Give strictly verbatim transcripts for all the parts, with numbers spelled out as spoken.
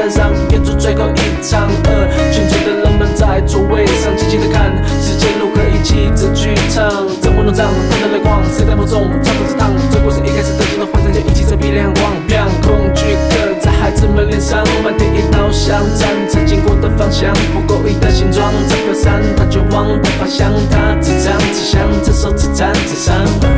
站上演出最后一场。呃，群聚的人们在座位上静静地看世界如何一起这剧场。这么多张分的泪光，谁在梦中唱着这趟？这故事一开始的就能幻想，就一起这比亮光。恐惧刻在孩子们脸上，满天一道香，站着经过的方向，不够意的形状，这飘散，它绝望的方向，它只唱只想，这首只赞只伤。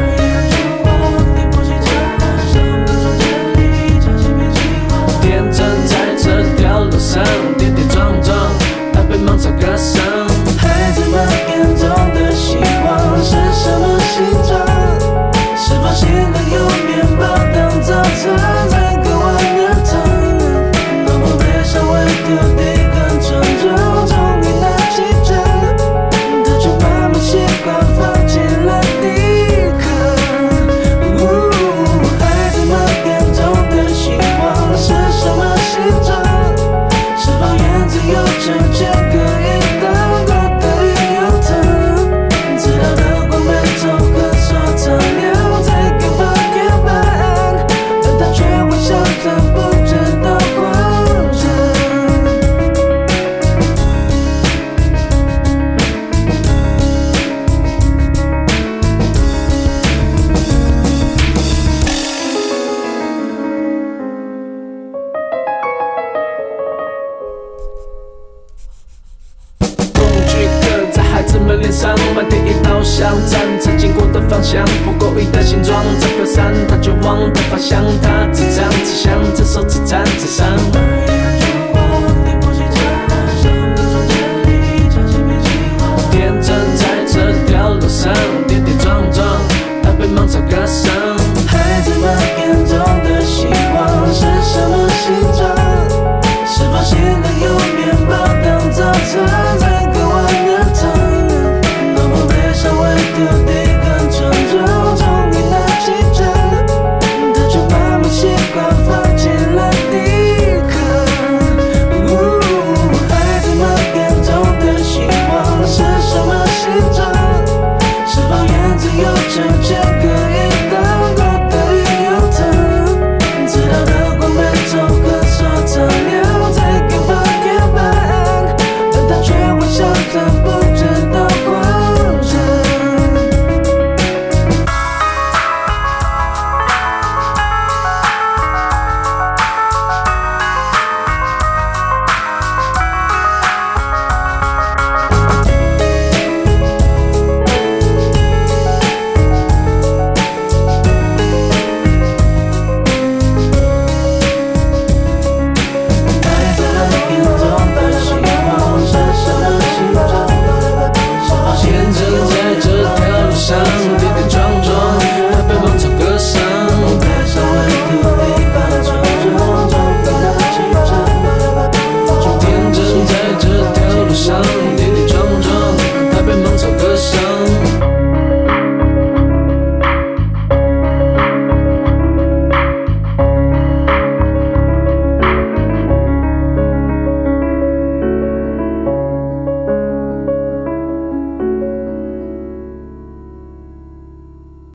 天真在这条路上跌跌撞撞，爱被芒草割伤。 孩子们眼中的希望是什么形状？是否心里有面包当早餐，才割完了汤？能否背上会丢地跟冲撞，终于拿起针，他却慢慢习惯放弃了抵抗。孩子们眼中的希望是什么形状？是否言自由成全可以当过的理由糖？直到灯光被仇恨所照亮，才敢发现答案，但他却微笑着不知道慌张。 恐惧刻在孩子们脸上，满天一道香，站着经过的方向，不够意的形状，这飘散，它绝望的方向，它只唱只想，这首只赞只伤。